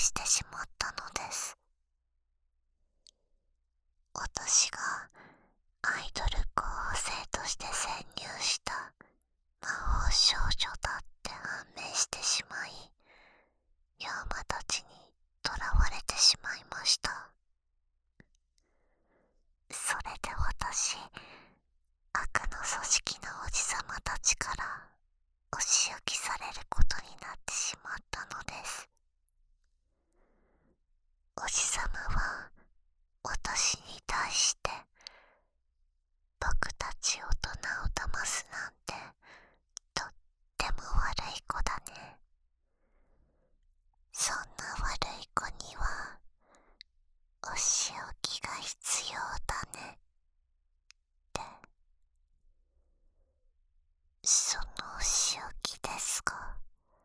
してしまったのです。私がアイドル候補生として潜入した魔法少女だって判明してしまい、ヤーマたちに囚われてしまいました。それで私、悪の組織のおじさまたちからお仕置きされることになってしまったのです。おじさまは私に対して、僕たち大人を騙すなんてとっても悪い子だね。そんな悪い子にはお仕置きが必要だねって。そのお仕置きですが、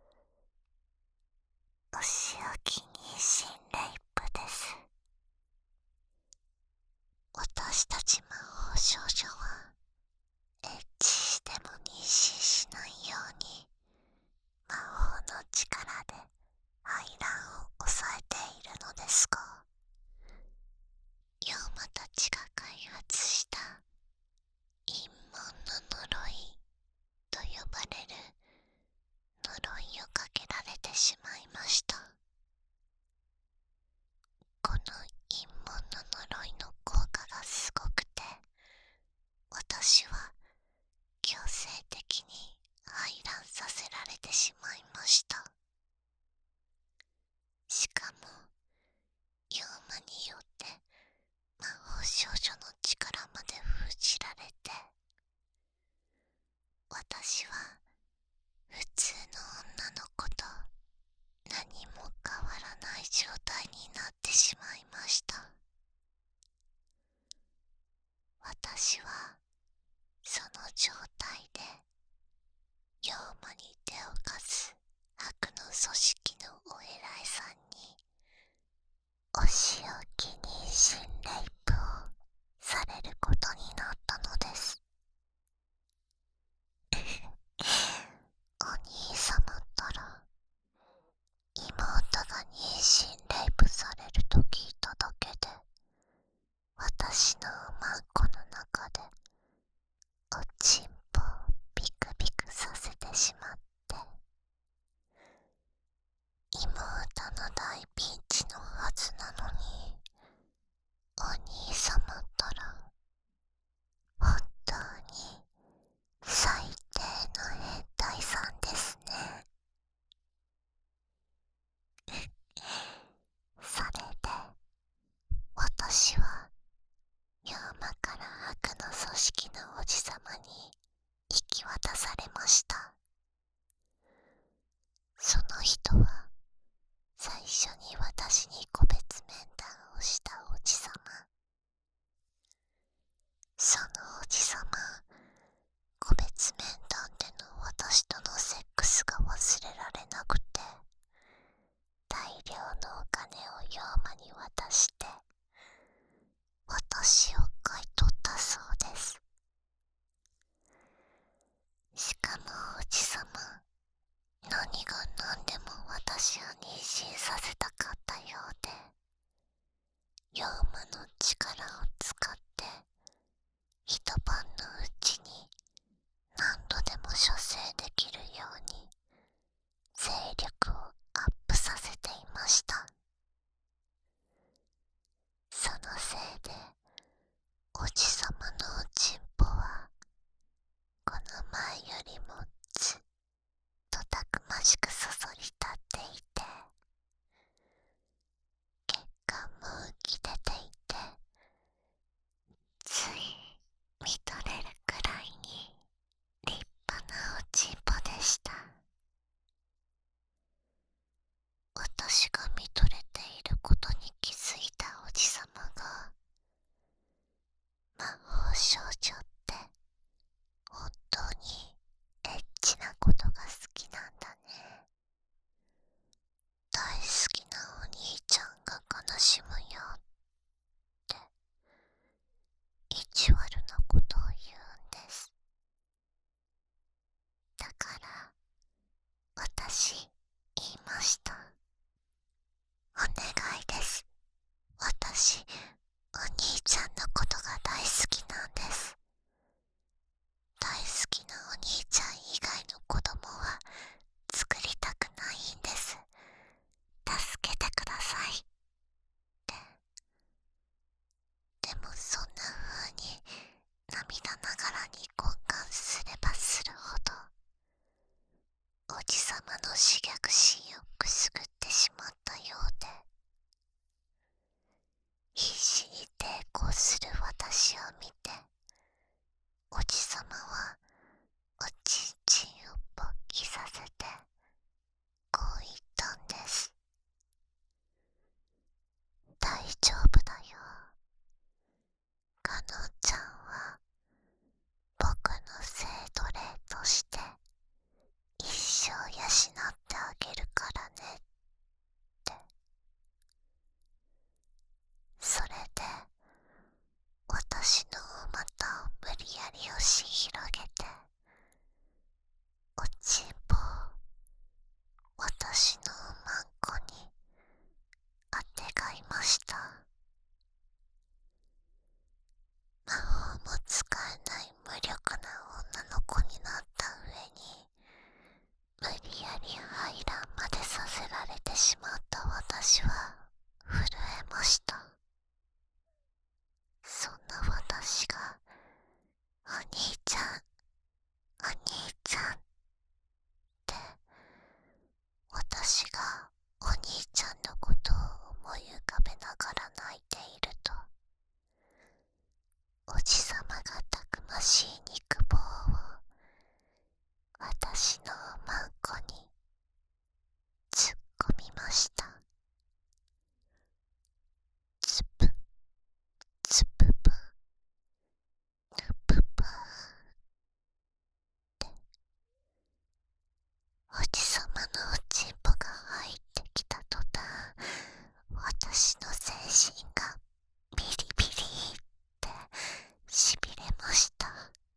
お仕置き妊娠レイプです。私たち魔法少女はエッチしても妊娠しないように魔法の力で排卵を抑えているのですが、ヤーマたちが開発した陰謀の呪いと呼ばれる呪いをかけられてしまいました。この陰謀の呪いの効果がすごくて、私は強制的に排卵させられてしまいました。しかもヤーマによって魔法少女の力まで封じられて、私は普通の女の子と何も変わらない状態になってしまいました。私はその状態でヤーマに手を貸す悪の組織のお偉いさんにお仕置き妊娠レイプをされることになったのです。お兄様ったら、妹が妊娠レイプされると聞いただけで、私のマンコの中でおちんぽをビクビクさせてしまって、妹の大ピンチのはずなのに、お兄様ったら本当に最低の変態さんですね。それで私はヤーマから悪の組織のおじさまに引き渡されました。その人は最初に私に個別面談をしたおじさま。そのおじさま、個別面談での私とのセックスが忘れられなくて、大量のお金をヤーマに渡して私を買い取ったそうです。しかもおじさま、何が何でも私を妊娠させたかったようで、ヤーマの力を使って一晩のうちに何度でも射精できるように精力をアップさせていました。そのせいでおじさまのおちんぽはこの前よりもずっとたくましくそそり立っていて、血管も浮き出ていて、つい見とれるくらいに立派なおちんぽでした。私が見とれていることに気づいたおじさまが、魔法少女って本当にエッチなことが好きなんだね。大好きなお兄ちゃんが悲しむよっ私、お兄ちゃんのことが大好きなんです。大好きなお兄ちゃん以外の子供は作りたくないんです。助けてくださいって。でもそんな風に涙ながらに懇願すればするほど、おじさまの刺逆心をくすぐってしまったようで、必死に抵抗する私を見て、おじさまはおちんちんを勃起させてこう言ったんです。大丈夫だよ。かのんちゃんは僕の生徒霊として一生養ってあげるからねって。それで私のお股を無理やり押し広げて、おちんぽを私のおまんこにあてがいました。魔法も使えない無力な女の子になった上に、無理やり排卵までさせられてしまった私は震えました。そんな私が、お兄ちゃん、お兄ちゃんって、私がお兄ちゃんのことを思い浮かべながら泣いていると、おじさまがたくましい肉棒を私のおまんこに突っ込みました。つぷつぷぷぬぷぷって、おじさまのおちんぽが入ってきた途端、私の全身がビリビリってしびれました。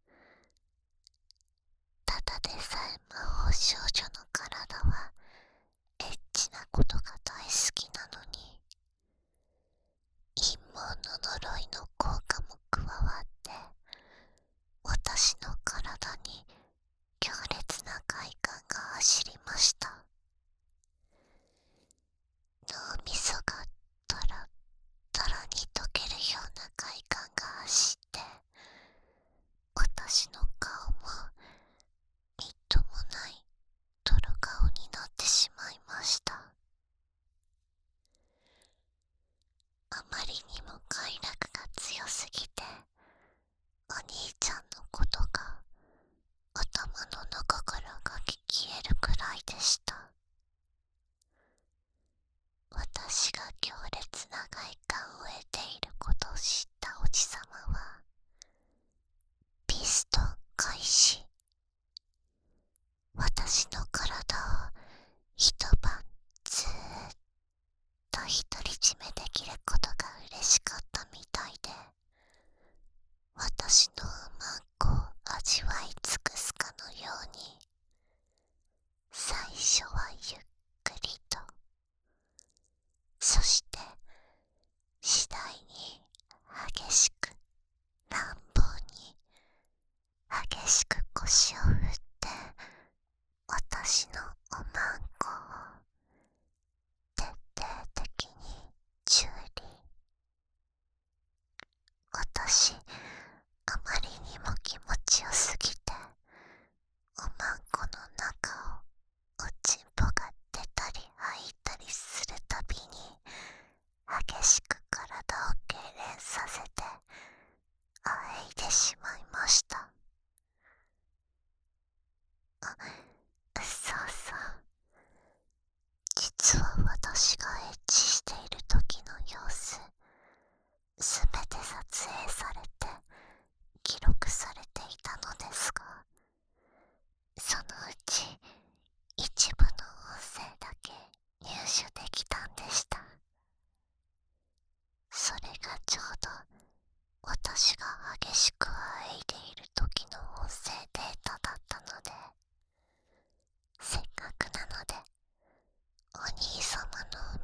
ただでさえ魔法少女の体はエッチなことが大好きなのに、陰謀の呪いの効果も加わって、私の体に強烈な快感が走りました。脳みそがトロトロに溶けるような快感が走って、私の顔もみっともない泥顔になってしまいました。あまりにも快楽が強すぎて、お兄ちゃんのことが頭の中からが消えるくらいでした。私が強烈な快感を得ていることを知ったおじさまは、ピストン開始。私の体を一晩ずーっと独り占めできることが嬉しかったみたいで、私のおまんこを味わい尽くすかのように、最初はゆっくりと、そして次第に激しく乱暴に激しく腰を振って私のおまんこを徹底的に蹂躙。私、あまりにも気持ちよすぎて、おまんこの中をおちんぽが出たり入ったりするたびに激しく体を痙攣させてあえいでしまいました。そうそう、実は私がエッチしている時の様子、すべて撮影されて記録されていたのですが、そのうち一部の音声だけ入手できたんでした。それがちょうど私が激しくあえいでいる時の音声データだったので、せっかくなのでお兄様のお